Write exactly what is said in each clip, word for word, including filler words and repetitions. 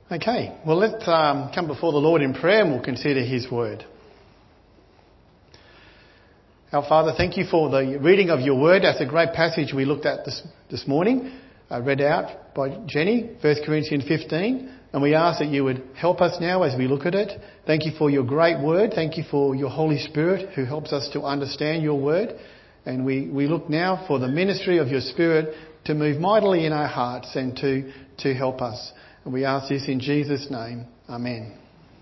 Okay, well let's um, come before the Lord in prayer and we'll consider His Word. Our Father, thank you for the reading of your Word. That's a great passage we looked at this, this morning, uh, read out by Jenny, First Corinthians fifteen. And we ask that you would help us now as we look at it. Thank you for your great Word. Thank you for your Holy Spirit who helps us to understand your Word. And we, we look now for the ministry of your Spirit to move mightily in our hearts and to, to help us. And we ask this in Jesus' name. Amen.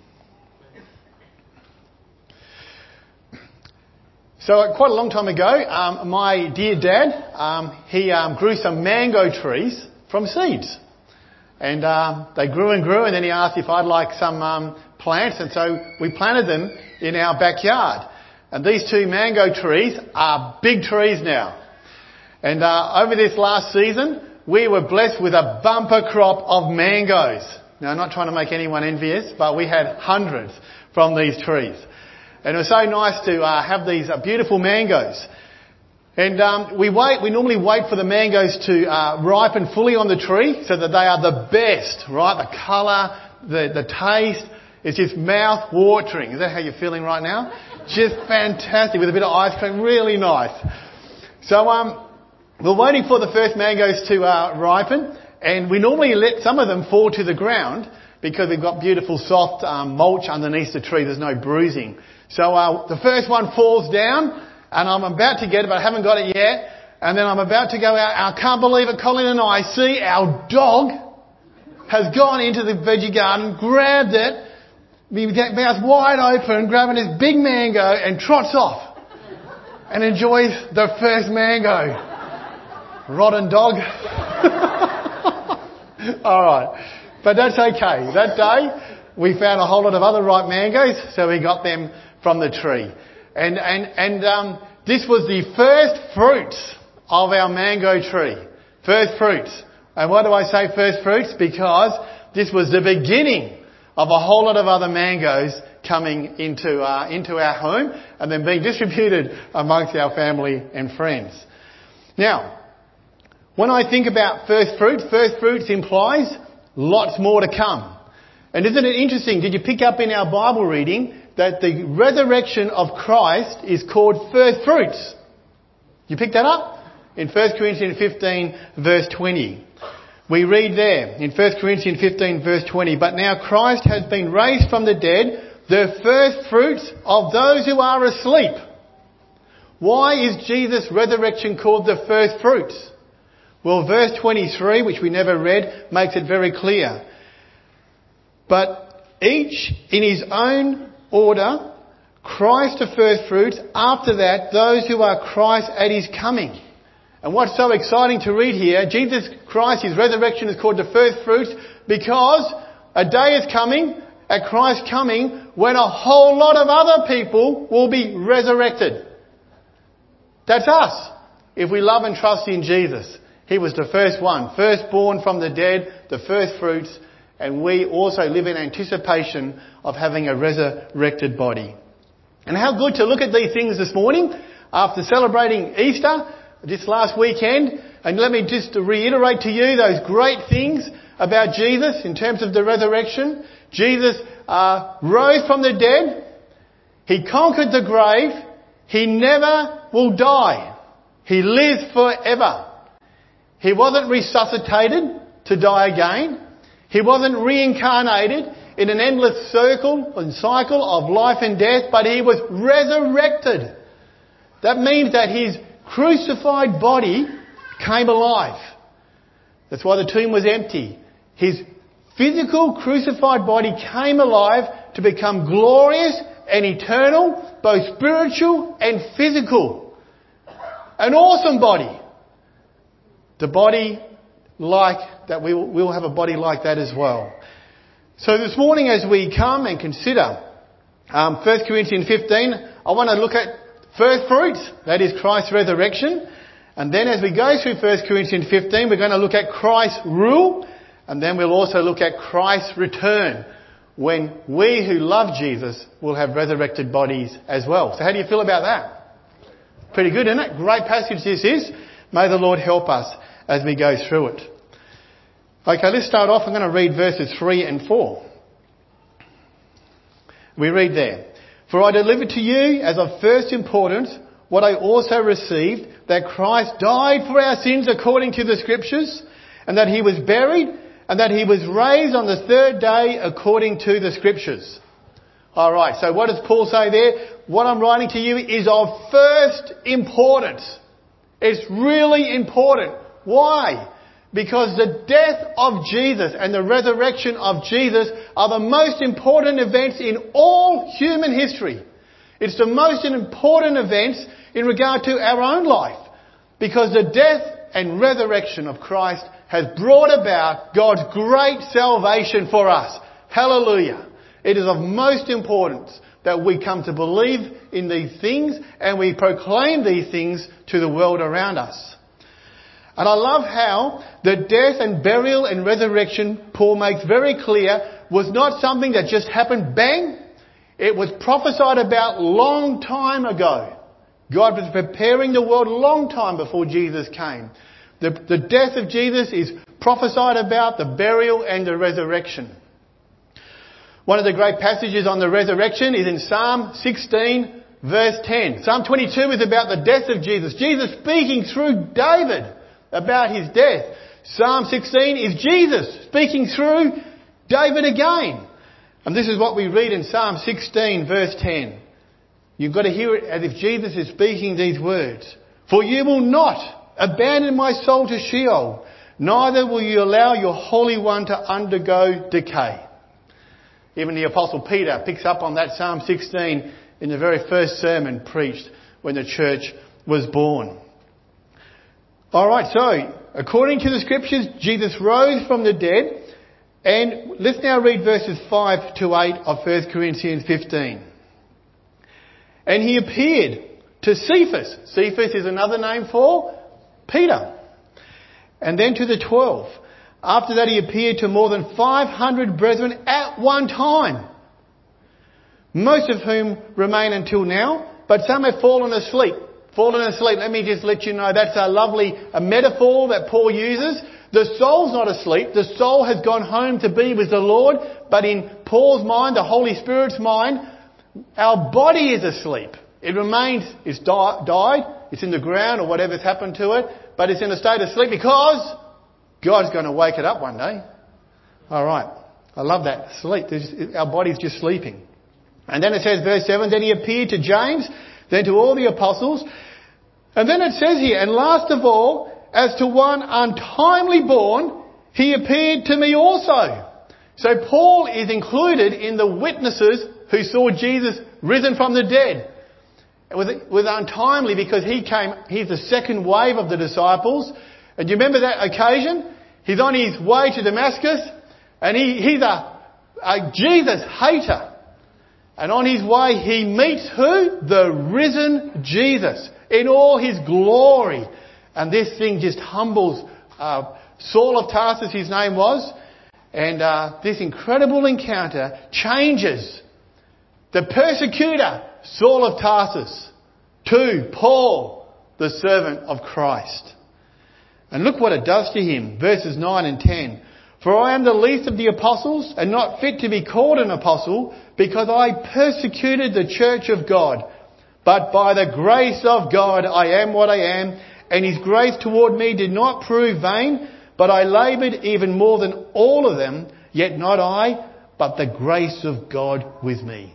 So quite a long time ago, um, my dear dad, um, he um, grew some mango trees from seeds. And um, they grew and grew, and then he asked if I'd like some um, plants, and so we planted them in our backyard. And these two mango trees are big trees now. And uh, over this last season, we were blessed with a bumper crop of mangoes. Now, I'm not trying to make anyone envious, but we had hundreds from these trees. And it was so nice to uh, have these uh, beautiful mangoes. And um, we wait. We normally wait for the mangoes to uh, ripen fully on the tree so that they are the best, right? The colour, the, the taste, it's just mouth-watering. Is that how you're feeling right now? Just fantastic with a bit of ice cream. Really nice. So um, we're waiting for the first mangoes to uh, ripen, and we normally let some of them fall to the ground because we've got beautiful soft um, mulch underneath the tree. There's no bruising. So uh, the first one falls down, and I'm about to get it, but I haven't got it yet. And then I'm about to go out. I can't believe it, Colin and I see our dog has gone into the veggie garden, grabbed it, with that mouth wide open, grabbing this big mango and trots off and enjoys the first mango. Rotten dog. All right. But that's okay. That day, we found a whole lot of other ripe mangoes, so we got them from the tree. And and and um, this was the first fruits of our mango tree. First fruits. And why do I say first fruits? Because this was the beginning of a whole lot of other mangoes coming into uh, into our home and then being distributed amongst our family and friends. Now, when I think about first fruits, first fruits implies lots more to come. And isn't it interesting? Did you pick up in our Bible reading that the resurrection of Christ is called first fruits? You picked that up? In First Corinthians fifteen verse twenty. We read there in First Corinthians fifteen verse twenty, but now Christ has been raised from the dead, the first fruits of those who are asleep. Why is Jesus' resurrection called the first fruits? Well, verse twenty-three, which we never read, makes it very clear. But each in his own order, Christ the first fruits, after that those who are Christ at his coming. And what's so exciting to read here, Jesus Christ, his resurrection is called the first fruits because a day is coming, at Christ's coming, when a whole lot of other people will be resurrected. That's us, if we love and trust in Jesus. He was the first one, firstborn from the dead, the first fruits, and we also live in anticipation of having a resurrected body. And how good to look at these things this morning after celebrating Easter this last weekend. And let me just reiterate to you those great things about Jesus in terms of the resurrection. Jesus uh, rose from the dead. He conquered the grave. He never will die. He lives forever. He wasn't resuscitated to die again. He wasn't reincarnated in an endless circle and cycle of life and death, but he was resurrected. That means that his crucified body came alive. That's why the tomb was empty. His physical crucified body came alive to become glorious and eternal, both spiritual and physical. An awesome body. The body like that, we will, we will have a body like that as well. So this morning as we come and consider um, First Corinthians fifteen, I want to look at first fruits, that is Christ's resurrection. And then as we go through First Corinthians fifteen, we're going to look at Christ's rule. And then we'll also look at Christ's return, when we who love Jesus will have resurrected bodies as well. So how do you feel about that? Pretty good, isn't it? Great passage this is. May the Lord help us as we go through it. Okay, let's start off. I'm going to read verses three and four. We read there. For I delivered to you as of first importance what I also received, that Christ died for our sins according to the Scriptures, and that he was buried, and that he was raised on the third day according to the Scriptures. Alright, so what does Paul say there? What I'm writing to you is of first importance. It's really important. Why? Because the death of Jesus and the resurrection of Jesus are the most important events in all human history. It's the most important events in regard to our own life. Because the death and resurrection of Christ has brought about God's great salvation for us. Hallelujah. It is of most importance that we come to believe in these things and we proclaim these things to the world around us. And I love how the death and burial and resurrection, Paul makes very clear, was not something that just happened bang. It was prophesied about long time ago. God was preparing the world a long time before Jesus came. The, the death of Jesus is prophesied about, the burial and the resurrection. One of the great passages on the resurrection is in Psalm sixteen verse ten. Psalm twenty-two is about the death of Jesus. Jesus speaking through David about his death. Psalm sixteen is Jesus speaking through David again. And this is what we read in Psalm sixteen verse ten. You've got to hear it as if Jesus is speaking these words. For you will not abandon my soul to Sheol, neither will you allow your Holy One to undergo decay. Even the Apostle Peter picks up on that Psalm sixteen in the very first sermon preached when the church was born. Alright, so, according to the Scriptures, Jesus rose from the dead. And let's now read verses five to eight of First Corinthians fifteen. And he appeared to Cephas. Cephas is another name for Peter. And then to the twelve. After that he appeared to more than five hundred brethren at one time, most of whom remain until now, but some have fallen asleep. Fallen asleep, let me just let you know, that's a lovely a metaphor that Paul uses. The soul's not asleep, the soul has gone home to be with the Lord, but in Paul's mind, the Holy Spirit's mind, our body is asleep. It remains, it's di- died, it's in the ground or whatever's happened to it, but it's in a state of sleep because God's going to wake it up one day. Alright, I love that. Sleep, There's, our body's just sleeping. And then it says, verse seven, then he appeared to James, then to all the apostles. And then it says here, and last of all, as to one untimely born, he appeared to me also. So Paul is included in the witnesses who saw Jesus risen from the dead. It was, it was untimely because he came, he's the second wave of the disciples. And do you remember that occasion? He's on his way to Damascus and he, he's a, a Jesus hater. And on his way he meets who? The risen Jesus in all his glory. And this thing just humbles uh, Saul of Tarsus, his name was. And uh, this incredible encounter changes the persecutor, Saul of Tarsus, to Paul, the servant of Christ. And look what it does to him. Verses nine and ten. For I am the least of the apostles and not fit to be called an apostle because I persecuted the church of God. But by the grace of God I am what I am, and his grace toward me did not prove vain, but I laboured even more than all of them, yet not I, but the grace of God with me.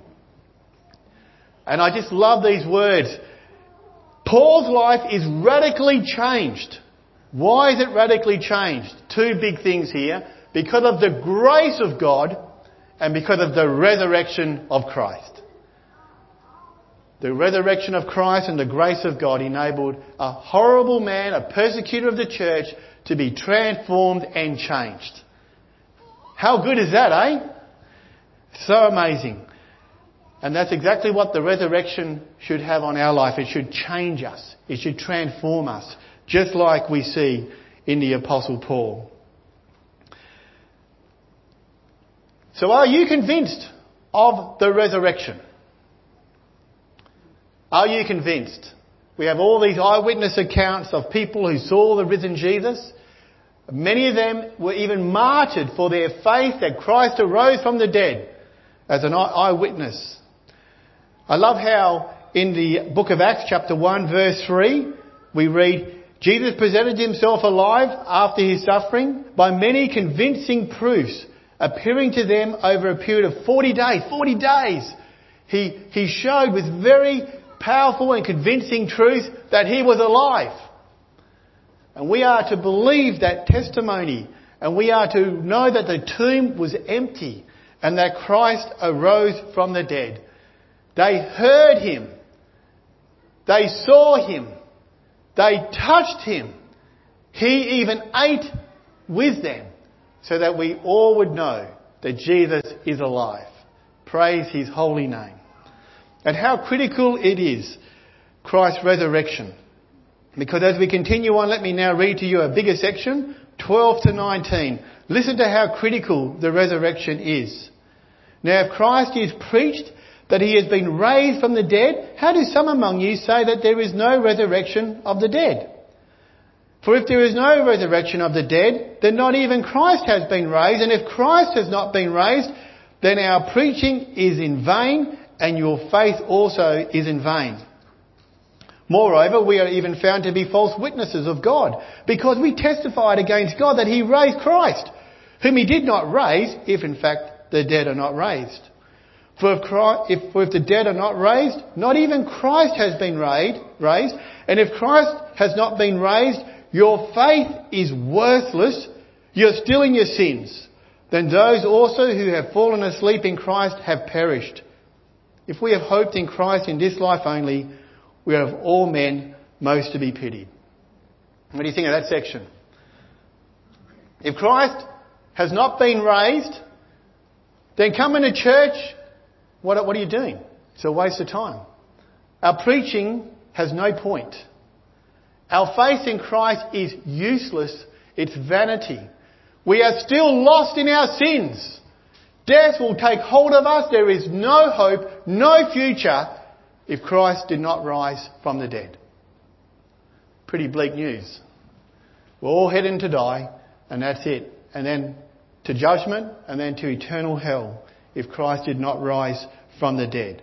And I just love these words. Paul's life is radically changed. Why is it radically changed? Two big things here. Because of the grace of God and because of the resurrection of Christ. The resurrection of Christ and the grace of God enabled a horrible man, a persecutor of the church, to be transformed and changed. How good is that, eh? So amazing. And that's exactly what the resurrection should have on our life. It should change us. It should transform us. Just like we see in the Apostle Paul. So are you convinced of the resurrection? Are you convinced? We have all these eyewitness accounts of people who saw the risen Jesus. Many of them were even martyred for their faith that Christ arose from the dead as an eyewitness. I love how in the book of Acts chapter one verse three we read, Jesus presented himself alive after his suffering by many convincing proofs, appearing to them over a period of forty days. forty days! He, he showed with very powerful and convincing truth that he was alive. And we are to believe that testimony, and we are to know that the tomb was empty and that Christ arose from the dead. They heard him. They saw him. They touched him. He even ate with them so that we all would know that Jesus is alive. Praise his holy name. And how critical it is, Christ's resurrection. Because as we continue on, let me now read to you a bigger section, twelve to nineteen. Listen to how critical the resurrection is. Now, if Christ is preached that he has been raised from the dead, how do some among you say that there is no resurrection of the dead? For if there is no resurrection of the dead, then not even Christ has been raised. And if Christ has not been raised, then our preaching is in vain, and your faith also is in vain. Moreover, we are even found to be false witnesses of God, because we testified against God that he raised Christ, whom he did not raise, if in fact the dead are not raised. For if, Christ, if, for if the dead are not raised, not even Christ has been raised, raised. And if Christ has not been raised, your faith is worthless. You're still in your sins. Then those also who have fallen asleep in Christ have perished. If we have hoped in Christ in this life only, we are of all men most to be pitied. What do you think of that section? If Christ has not been raised, then coming to church, what, what are you doing? It's a waste of time. Our preaching has no point. Our faith in Christ is useless. It's vanity. We are still lost in our sins. Death will take hold of us. There is no hope, no future if Christ did not rise from the dead. Pretty bleak news. We're all heading to die, and that's it. And then to judgment, and then to eternal hell if Christ did not rise from the dead.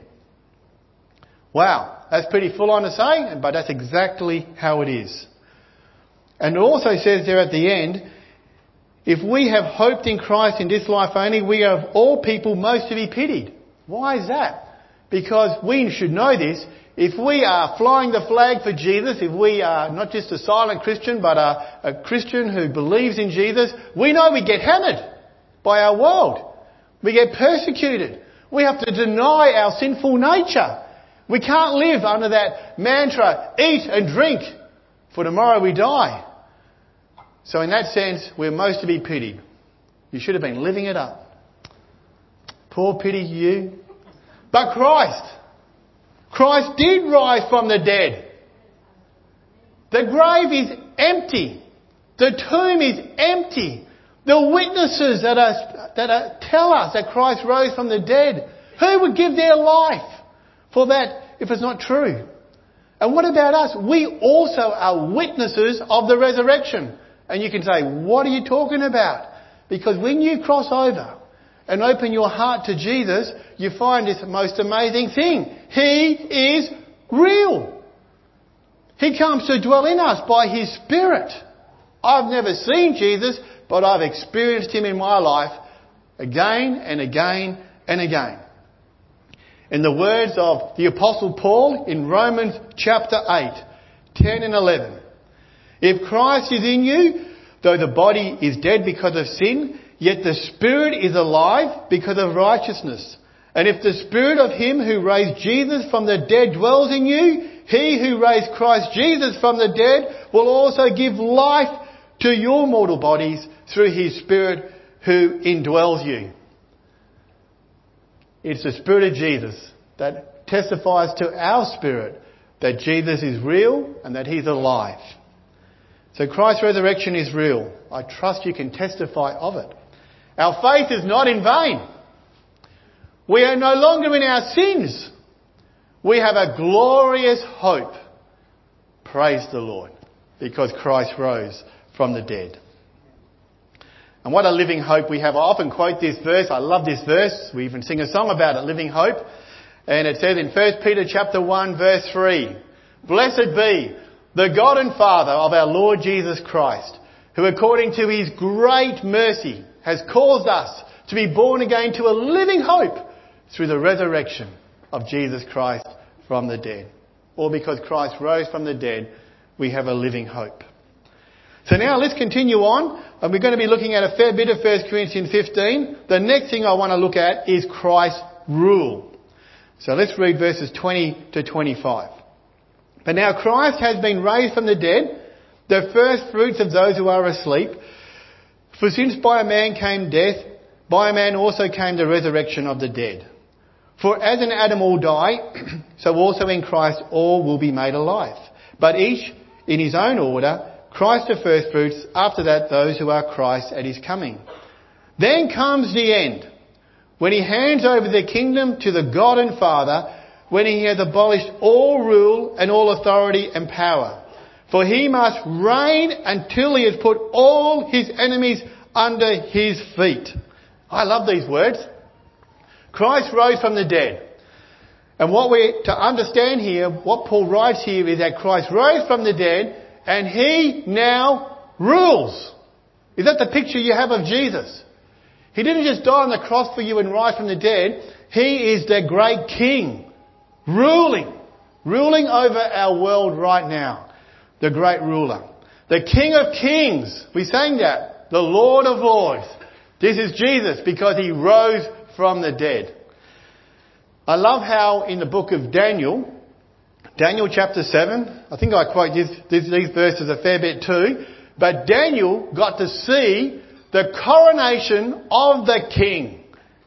Wow, that's pretty full on to say, but that's exactly how it is. And it also says there at the end, if we have hoped in Christ in this life only, we are of all people most to be pitied. Why is that? Because we should know this. If we are flying the flag for Jesus, if we are not just a silent Christian, but a, a Christian who believes in Jesus, we know we get hammered by our world. We get persecuted. We have to deny our sinful nature. We can't live under that mantra, eat and drink, for tomorrow we die. So in that sense, we're most to be pitied. You should have been living it up. Poor pity you. But Christ, Christ did rise from the dead. The grave is empty. The tomb is empty. The witnesses that are, that are, tell us that Christ rose from the dead, who would give their life for that if it's not true? And what about us? We also are witnesses of the resurrection. And you can say, what are you talking about? Because when you cross over and open your heart to Jesus, you find this most amazing thing. He is real. He comes to dwell in us by his Spirit. I've never seen Jesus, but I've experienced him in my life again and again and again. In the words of the Apostle Paul in Romans chapter eight, ten and eleven. If Christ is in you, though the body is dead because of sin, yet the Spirit is alive because of righteousness. And if the Spirit of him who raised Jesus from the dead dwells in you, he who raised Christ Jesus from the dead will also give life to your mortal bodies through his Spirit who indwells you. It's the Spirit of Jesus that testifies to our spirit that Jesus is real and that he's alive. So Christ's resurrection is real. I trust you can testify of it. Our faith is not in vain. We are no longer in our sins. We have a glorious hope. Praise the Lord, because Christ rose from the dead. And what a living hope we have. I often quote this verse. I love this verse. We even sing a song about it, Living Hope. And it says in First Peter chapter one verse three, "Blessed be the God and Father of our Lord Jesus Christ, who according to his great mercy has caused us to be born again to a living hope through the resurrection of Jesus Christ from the dead." Or because Christ rose from the dead, we have a living hope. So now let's continue on, and we're going to be looking at a fair bit of First Corinthians fifteen. The next thing I want to look at is Christ's rule. So let's read verses twenty to twenty-five. "But now Christ has been raised from the dead, the first fruits of those who are asleep. For since by a man came death, by a man also came the resurrection of the dead. For as in Adam all die, so also in Christ all will be made alive. But each in his own order, Christ the first fruits, after that those who are Christ at his coming. Then comes the end, when he hands over the kingdom to the God and Father, when he has abolished all rule and all authority and power. For he must reign until he has put all his enemies under his feet." I love these words. Christ rose from the dead. And what we're to understand here, what Paul writes here, is that Christ rose from the dead and he now rules. Is that the picture you have of Jesus? He didn't just die on the cross for you and rise from the dead. He is the great King, ruling, ruling over our world right now. The great ruler. The King of Kings. We sang that. The Lord of Lords. This is Jesus because he rose from the dead. I love how in the book of Daniel, Daniel chapter seven, I think I quote this, this, these verses a fair bit too, but Daniel got to see the coronation of the king.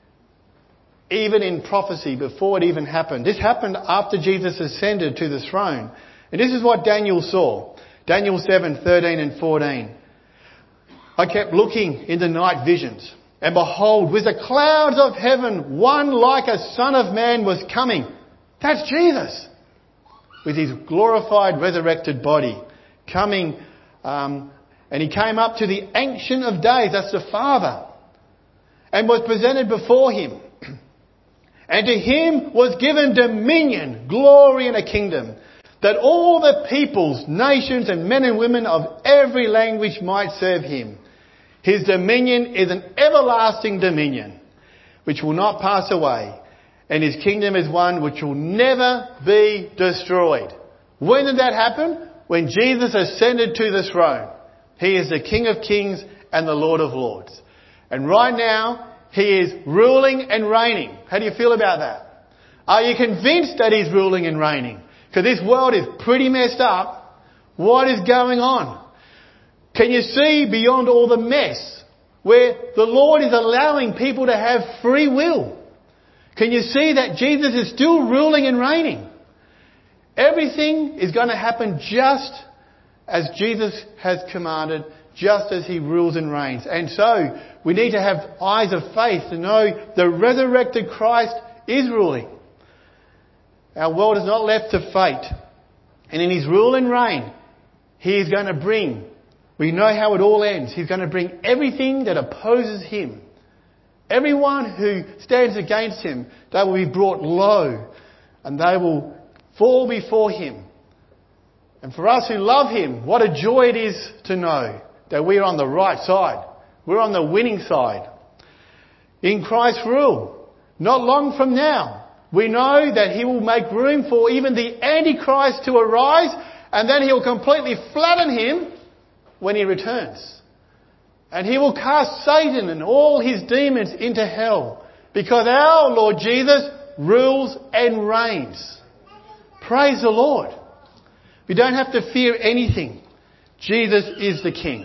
Even in prophecy, before it even happened. This happened after Jesus ascended to the throne. And this is what Daniel saw. Daniel seven, thirteen and fourteen. "I kept looking in the night visions, and behold, with the clouds of heaven, one like a son of man was coming." That's Jesus. With his glorified, resurrected body. Coming, um, and he came up to the Ancient of Days, that's the Father, and was presented before him. And to him was given dominion, glory and a kingdom, that all the peoples, nations and men and women of every language might serve him. His dominion is an everlasting dominion, which will not pass away, and his kingdom is one which will never be destroyed. When did that happen? When Jesus ascended to the throne. He is the King of Kings and the Lord of Lords. And right now, he is ruling and reigning. How do you feel about that? Are you convinced that he's ruling and reigning? Because this world is pretty messed up. What is going on? Can you see beyond all the mess where the Lord is allowing people to have free will? Can you see that Jesus is still ruling and reigning? Everything is going to happen just as Jesus has commanded, just as he rules and reigns. And so we need to have eyes of faith to know the resurrected Christ is ruling. Our world is not left to fate. And in his rule and reign, he is going to bring, we know how it all ends, he's going to bring everything that opposes him. Everyone who stands against him, they will be brought low and they will fall before him. And for us who love him, what a joy it is to know that we are on the right side. We're on the winning side. In Christ's rule, not long from now, we know that he will make room for even the Antichrist to arise, and then he'll completely flatten him when he returns. And he will cast Satan and all his demons into hell, because our Lord Jesus rules and reigns. Praise the Lord. We don't have to fear anything. Jesus is the King.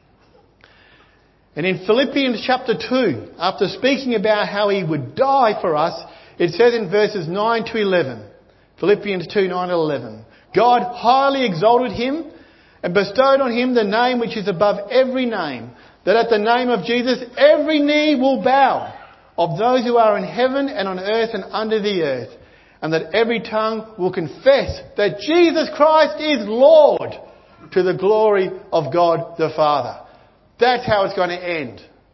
And in Philippians chapter two, after speaking about how he would die for us, it says in verses nine to eleven, Philippians two, nine to eleven, God highly exalted him and bestowed on him the name which is above every name, that at the name of Jesus every knee will bow, of those who are in heaven and on earth and under the earth, and that every tongue will confess that Jesus Christ is Lord, to the glory of God the Father. That's how it's going to end.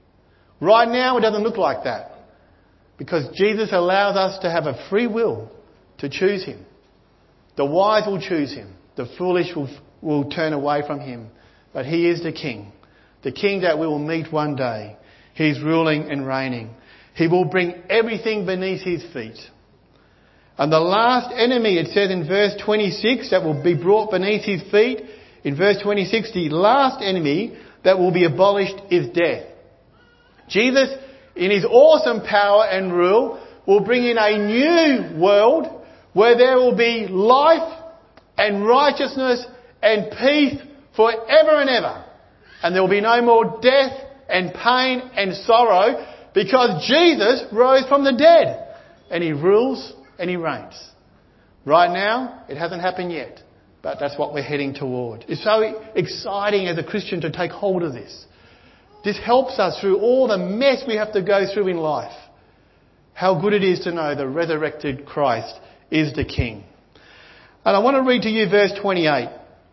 Right now, it doesn't look like that. Because Jesus allows us to have a free will to choose him. The wise will choose him. The foolish will, will turn away from him. But he is the King. The King that we will meet one day. He's ruling and reigning. He will bring everything beneath his feet. And the last enemy, it says in verse twenty-six, that will be brought beneath his feet. In verse twenty-six, the last enemy that will be abolished is death. Jesus, in his awesome power and rule, will bring in a new world where there will be life and righteousness and peace forever and ever. And there will be no more death and pain and sorrow because Jesus rose from the dead and he rules and he reigns. Right now, it hasn't happened yet, but that's what we're heading toward. It's so exciting as a Christian to take hold of this. This helps us through all the mess we have to go through in life. How good it is to know the resurrected Christ is the King. And I want to read to you verse twenty-eight.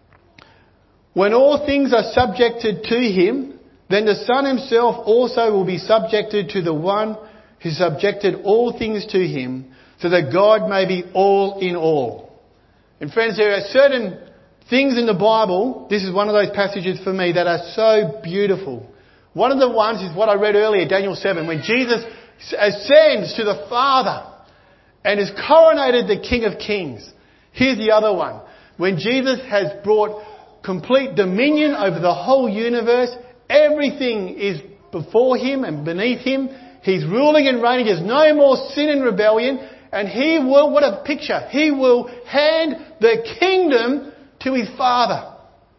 When all things are subjected to him, then the Son himself also will be subjected to the one who subjected all things to him, so that God may be all in all. And friends, there are certain things in the Bible, this is one of those passages for me, that are so beautiful. One of the ones is what I read earlier, Daniel seven, when Jesus ascends to the Father and is coronated the King of Kings. Here's the other one. When Jesus has brought complete dominion over the whole universe, everything is before him and beneath him. He's ruling and reigning. There's no more sin and rebellion. And he will, what a picture, he will hand the kingdom to his Father.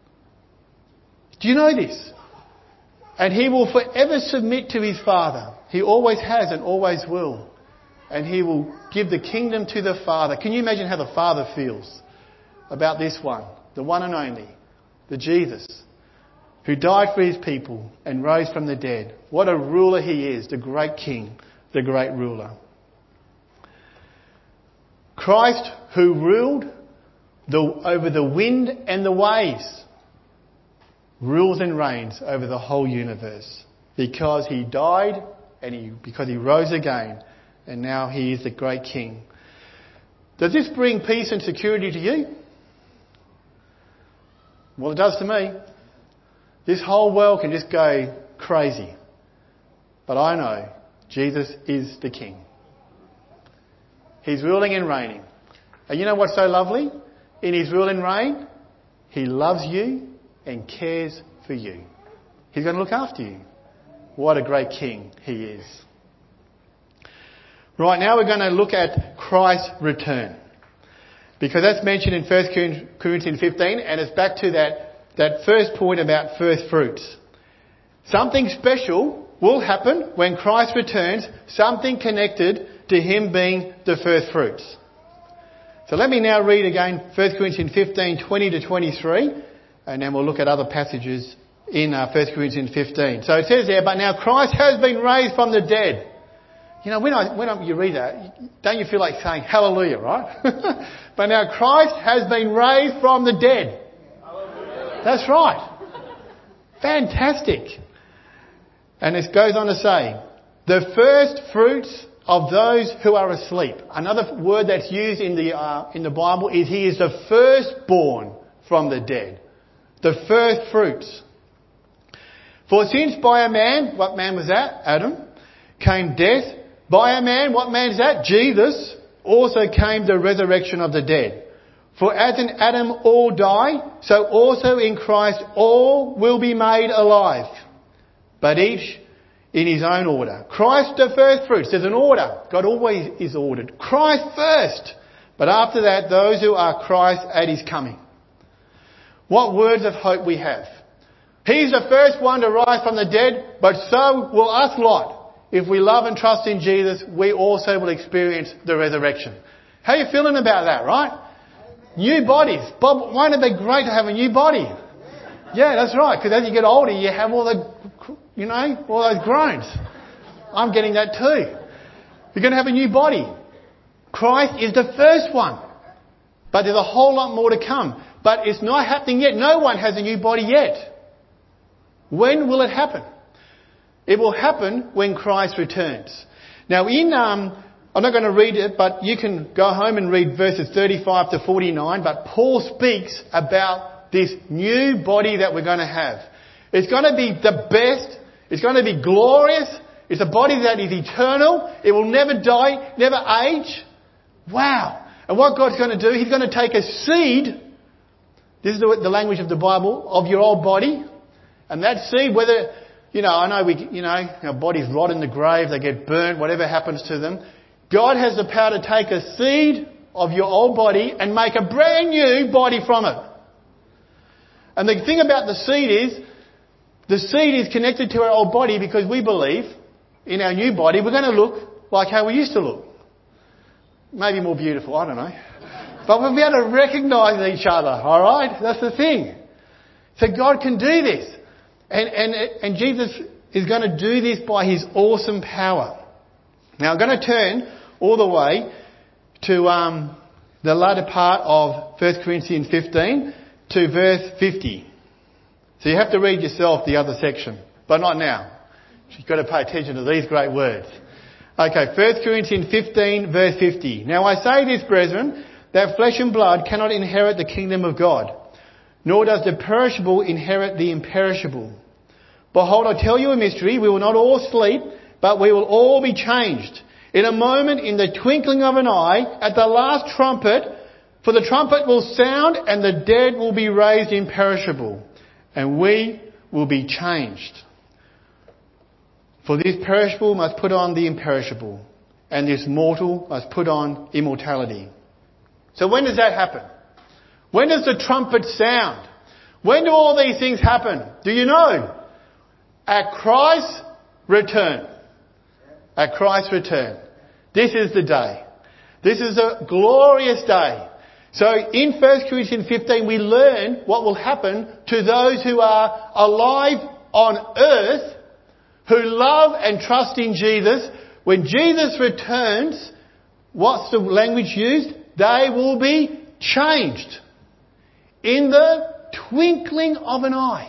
Do you know this? And he will forever submit to his Father. He always has and always will. And he will give the kingdom to the Father. Can you imagine how the Father feels about this one? The one and only. The Jesus. Who died for his people and rose from the dead. What a ruler he is. The great King. The great ruler. Christ who ruled the, over the wind and the waves. Rules and reigns over the whole universe. Because he died and he, because he rose again. And now he is the great King. Does this bring peace and security to you? Well, it does to me. This whole world can just go crazy. But I know Jesus is the King. He's ruling and reigning. And you know what's so lovely? In his rule and reign, he loves you and cares for you. He's going to look after you. What a great King he is. Right, now we're going to look at Christ's return. Because that's mentioned in First Corinthians fifteen, and it's back to that, that first point about first fruits. Something special will happen when Christ returns, something connected to him being the first fruits. So let me now read again First Corinthians fifteen, twenty to twenty-three, and then we'll look at other passages in uh, First Corinthians fifteen. So it says there, but now Christ has been raised from the dead. You know, when, I, when I, you read that, don't you feel like saying hallelujah, right? But now Christ has been raised from the dead. Hallelujah. That's right. Fantastic. And it goes on to say, the first fruits of those who are asleep. Another word that's used in the, uh, in the Bible is he is the firstborn from the dead. The first fruits. For since by a man, what man was that? Adam, came death. By a man, what man is that? Jesus. Also came the resurrection of the dead. For as in Adam all die, so also in Christ all will be made alive. But each in his own order. Christ the first fruits. There's an order. God always is ordered. Christ first. But after that, those who are Christ at his coming. What words of hope we have. He's the first one to rise from the dead, but so will us lot. If we love and trust in Jesus, we also will experience the resurrection. How are you feeling about that, right? New bodies. Bob, won't it be great to have a new body? Yeah, that's right. Because as you get older, you have all the, you know, all those groans. I'm getting that too. You're going to have a new body. Christ is the first one. But there's a whole lot more to come. But it's not happening yet. No one has a new body yet. When will it happen? It will happen when Christ returns. Now in, um, I'm not going to read it, but you can go home and read verses thirty-five to forty-nine, but Paul speaks about this new body that we're going to have. It's going to be the best. It's going to be glorious. It's a body that is eternal. It will never die, never age. Wow. And what God's going to do, He's going to take a seed, this is the, the language of the Bible, of your old body. And that seed, whether, you know, I know we, you know, our bodies rot in the grave, they get burnt, whatever happens to them. God has the power to take a seed of your old body and make a brand new body from it. And the thing about the seed is, the seed is connected to our old body because we believe in our new body we're going to look like how we used to look. Maybe more beautiful, I don't know. But we'll be able to recognise each other, alright? That's the thing. So God can do this. And, and, and Jesus is going to do this by His awesome power. Now I'm going to turn all the way to um, the latter part of First Corinthians fifteen to verse fifty. So you have to read yourself the other section, but not now. You've got to pay attention to these great words. Okay, First Corinthians fifteen verse fifty. Now I say this, brethren, that flesh and blood cannot inherit the kingdom of God, nor does the perishable inherit the imperishable. Behold, I tell you a mystery, we will not all sleep, but we will all be changed. In a moment, in the twinkling of an eye, at the last trumpet, for the trumpet will sound and the dead will be raised imperishable, and we will be changed. For this perishable must put on the imperishable, and this mortal must put on immortality. So when does that happen? When does the trumpet sound? When do all these things happen? Do you know? At Christ's return. At Christ's return. This is the day. This is a glorious day. So in First Corinthians fifteen we learn what will happen to those who are alive on earth, who love and trust in Jesus. When Jesus returns, what's the language used? They will be changed. In the twinkling of an eye.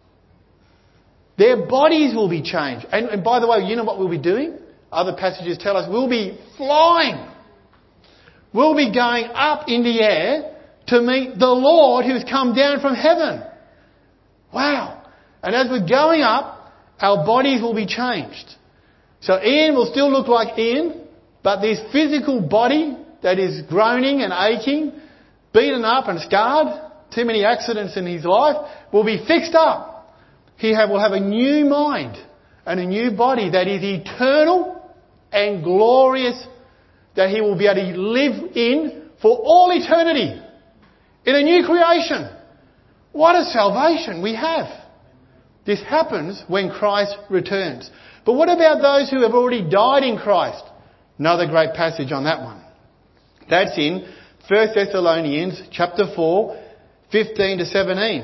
Their bodies will be changed. And, and by the way, you know what we'll be doing? Other passages tell us we'll be flying. We'll be going up in the air to meet the Lord who's come down from heaven. Wow. And as we're going up, our bodies will be changed. So Ian will still look like Ian, but this physical body that is groaning and aching, beaten up and scarred, too many accidents in his life, will be fixed up. He have, will have a new mind and a new body that is eternal and glorious, that he will be able to live in for all eternity. In a new creation. What a salvation we have. This happens when Christ returns. But what about those who have already died in Christ? Another great passage on that one. That's in First Thessalonians chapter four, fifteen to seventeen.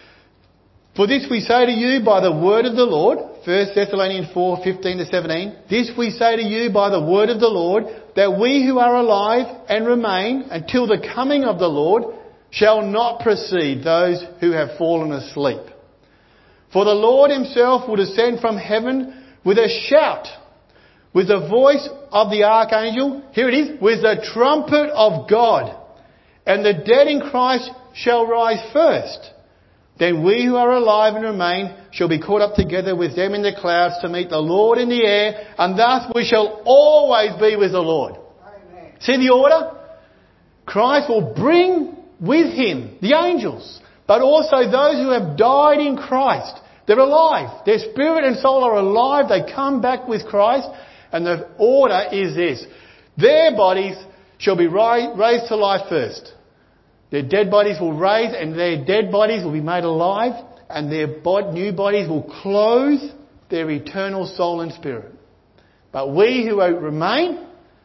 For this we say to you by the word of the Lord, First Thessalonians four, fifteen to seventeen, this we say to you by the word of the Lord, that we who are alive and remain until the coming of the Lord shall not precede those who have fallen asleep. For the Lord himself will descend from heaven with a shout, with the voice of the archangel, here it is, with the trumpet of God, and the dead in Christ shall rise first. Then we who are alive and remain shall be caught up together with them in the clouds to meet the Lord in the air, and thus we shall always be with the Lord. Amen. See the order? Christ will bring with him the angels, but also those who have died in Christ. They're alive. Their spirit and soul are alive. They come back with Christ, and the order is this. Their bodies shall be raised to life first. Their dead bodies will raise, and their dead bodies will be made alive, and their new bodies will clothe their eternal soul and spirit. But we who remain,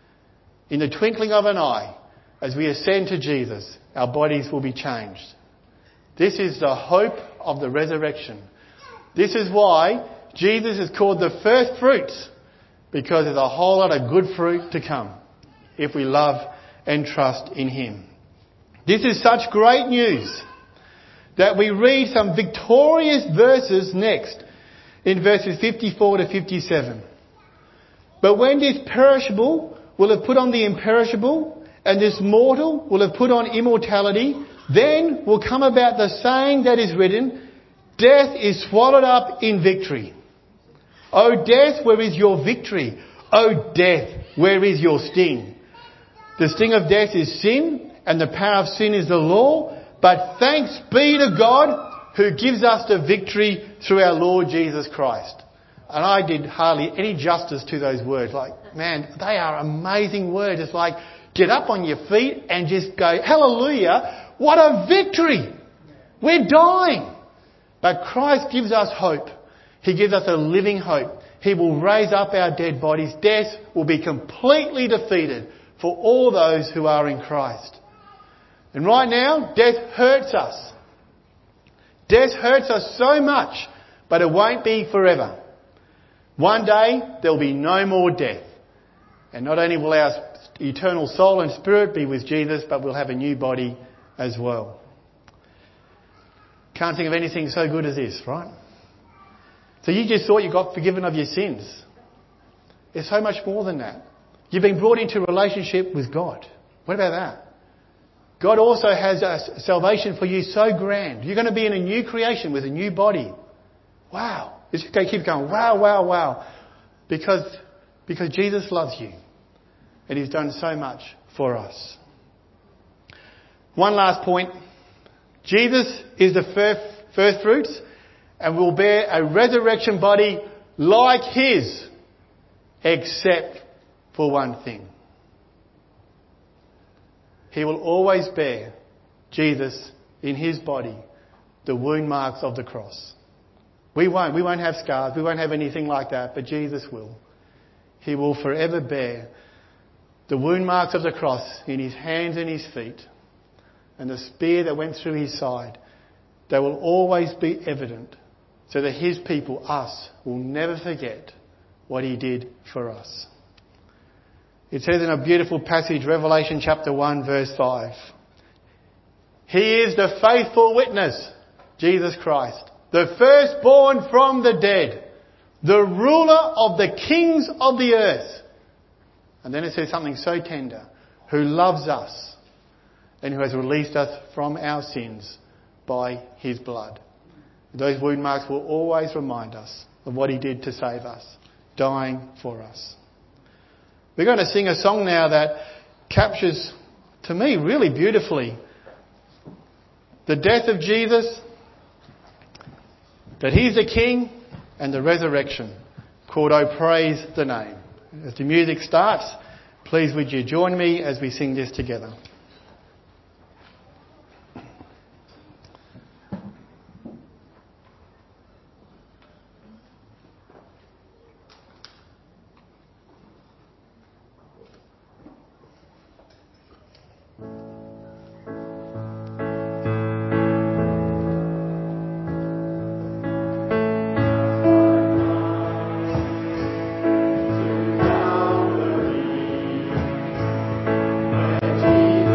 in the twinkling of an eye, as we ascend to Jesus, our bodies will be changed. This is the hope of the resurrection. This is why Jesus is called the first fruits, because there's a whole lot of good fruit to come if we love and trust in him. This is such great news that we read some victorious verses next in verses fifty-four to fifty-seven. But when this perishable will have put on the imperishable, and this mortal will have put on immortality, then will come about the saying that is written, death is swallowed up in victory. O death, where is your victory? O death, where is your sting? The sting of death is sin, and the power of sin is the law. But thanks be to God who gives us the victory through our Lord Jesus Christ. And I did hardly any justice to those words. Like, man, they are amazing words. It's like, get up on your feet and just go, hallelujah, what a victory! We're dying. But Christ gives us hope. He gives us a living hope. He will raise up our dead bodies. Death will be completely defeated for all those who are in Christ. And right now, death hurts us. Death hurts us so much, but it won't be forever. One day, there will be no more death. And not only will our eternal soul and spirit be with Jesus, but we'll have a new body as well. Can't think of anything so good as this, right? So you just thought you got forgiven of your sins. There's so much more than that. You've been brought into a relationship with God. What about that? God also has a salvation for you so grand. You're going to be in a new creation with a new body. Wow. It's okay, keep going. Wow, wow, wow. Because, because Jesus loves you. And He's done so much for us. One last point. Jesus is the first, first fruits and will bear a resurrection body like His, except for one thing. He will always bear, Jesus, in His body, the wound marks of the cross. We won't. We won't have scars. We won't have anything like that, but Jesus will. He will forever bear the wound marks of the cross in His hands and His feet, and the spear that went through His side. They will always be evident, so that His people, us, will never forget what He did for us. It says in a beautiful passage, Revelation chapter one, verse five. He is the faithful witness, Jesus Christ, the firstborn from the dead, the ruler of the kings of the earth. And then it says something so tender, who loves us and who has released us from our sins by His blood. Those wound marks will always remind us of what He did to save us, dying for us. We're going to sing a song now that captures, to me, really beautifully the death of Jesus, that He's the King, and the resurrection, called "Oh Praise the Name." As the music starts, please would you join me as we sing this together. Jesus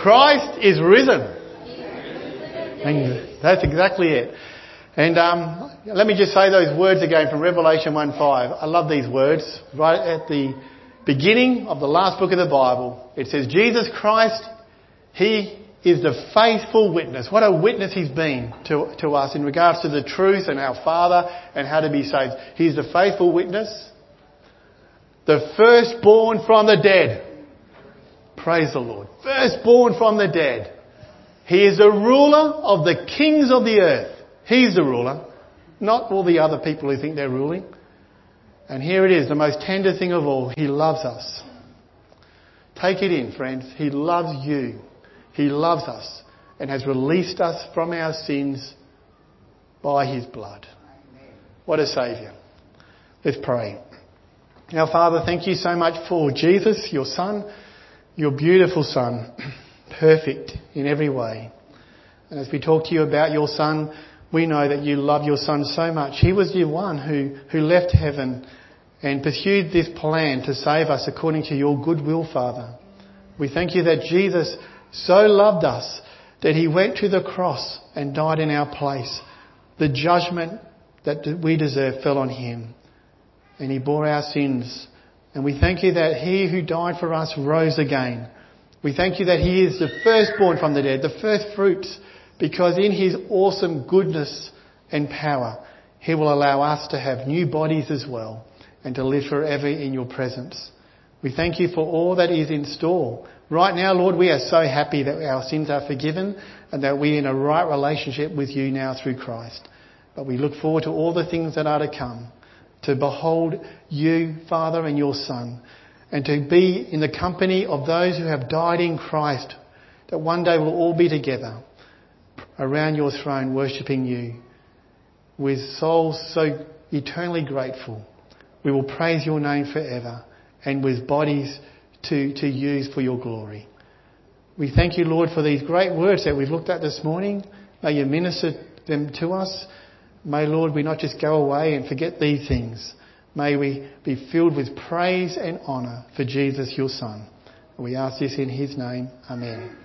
Christ is risen. And that's exactly it. And um, let me just say those words again from Revelation one five. I love these words. Right at the beginning of the last book of the Bible, it says, Jesus Christ, He is the faithful witness. What a witness He's been to, to us in regards to the truth and our Father and how to be saved. He's the faithful witness. The firstborn from the dead. Praise the Lord. Firstborn from the dead. He is the ruler of the kings of the earth. He's the ruler, not all the other people who think they're ruling. And here it is, the most tender thing of all. He loves us. Take it in, friends. He loves you. He loves us and has released us from our sins by His blood. What a Saviour. Let's pray. Our Father, thank you so much for Jesus, your Son, your beautiful Son, perfect in every way. And as we talk to you about your Son, we know that you love your Son so much. He was the one who, who left heaven and pursued this plan to save us according to your good will, Father. We thank you that Jesus so loved us that He went to the cross and died in our place. The judgment that we deserve fell on Him, and He bore our sins. And we thank you that He who died for us rose again. We thank you that He is the firstborn from the dead, the first fruits, because in His awesome goodness and power, He will allow us to have new bodies as well and to live forever in your presence. We thank you for all that is in store. Right now, Lord, we are so happy that our sins are forgiven and that we're in a right relationship with you now through Christ. But we look forward to all the things that are to come, to behold you, Father, and your Son, and to be in the company of those who have died in Christ, that one day we'll all be together around your throne worshipping you with souls so eternally grateful. We will praise your name forever and with bodies to, to use for your glory. We thank you, Lord, for these great words that we've looked at this morning. May you minister them to us. May, Lord, we not just go away and forget these things. May we be filled with praise and honour for Jesus, your Son. We ask this in His name. Amen.